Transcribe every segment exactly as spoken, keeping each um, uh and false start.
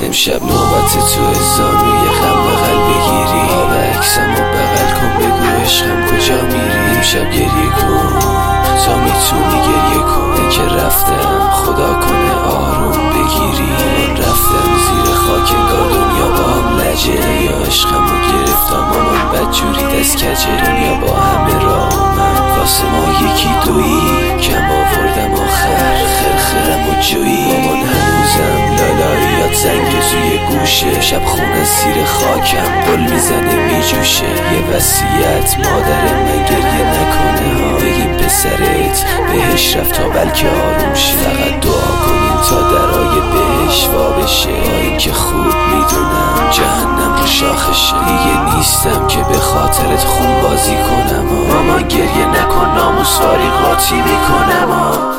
امشب نوبت تو زانوی غم بغل بگیری، آب عکسم و بغل کن بگو عشقم کجا میری. امشب گریه کن تا میتونی گریه کن که رفتم خدا کنه آروم بگیری. من رفتم زیر خاک انگار دنیا با هم لجه، یا عشقم رو گرفتم مامان بدجوری دست کجه. دنیا با همه راه اومد واسه ما یکی دویی، کم آوردم آخر خرخرم و جویی. مامان هنوزم لالاییات زنگ توی گوشه، شب خونه زیر خاکم قل میزنه میجوشه. یه وصیت مادر من گریه نکنه ها، بگیم پسرت بهش رفت تا بلکه آروم شه. فقط دعا کنین تا درای بهش وا بشه، با این که خوب میدونم جهنم رو شاخشه. دیگه نیستم که به خاطرت خون بازی کنم ها، مامان گریه نکن ناموسواری قاطی میکنم ها.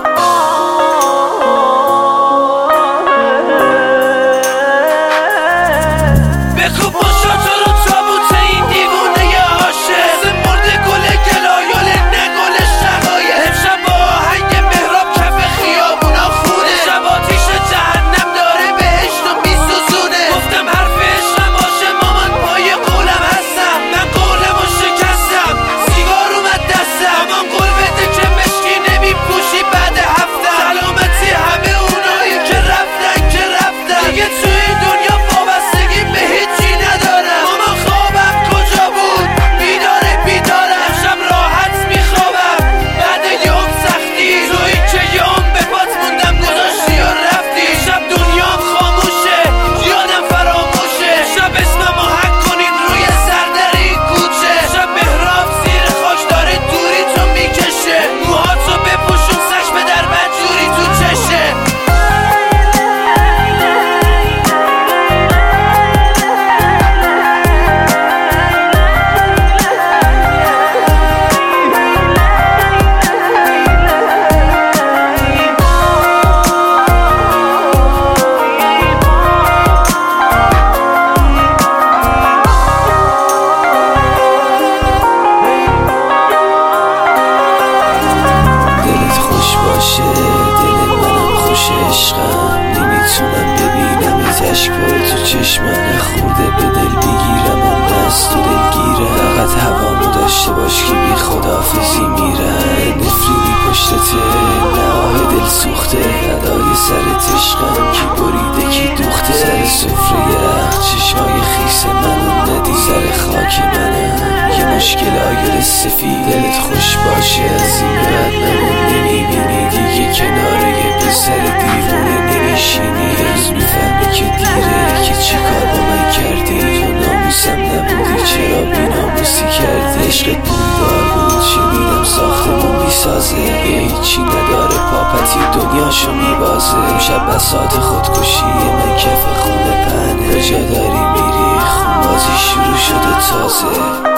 نمیتونم ببینم اتش پاره تو چشمم، نخورده به دل بگیرم اون دست تو دلگیره. فقط هوامو داشته باش که بی خداحافظی میرن، نفرینی پشتته نهاه دل سوخته. ندای سر عشقم کی بریده کی دوخته، سر سفره یخ چشمای خیس منو ندی، سر خاک منم یه مشکل آگل سفید. دلت خوش باشه از این بعد منو نمیبینی دیگه، کنار یه پسر دیوونه نمیشینی. روز میفهمی که دیره که چی کار با من کردی، تو ناموسم نبودی چرا بی ناموسی کردی. عشقت پولدار بود شنیدم ساختمون میسازه، یه هیچی نداره پاپتی دنیاشو میبازه. امشب بساط خودکشی من کف خونه پهنه، کجا داری میری خونبازی شروع شده تازه.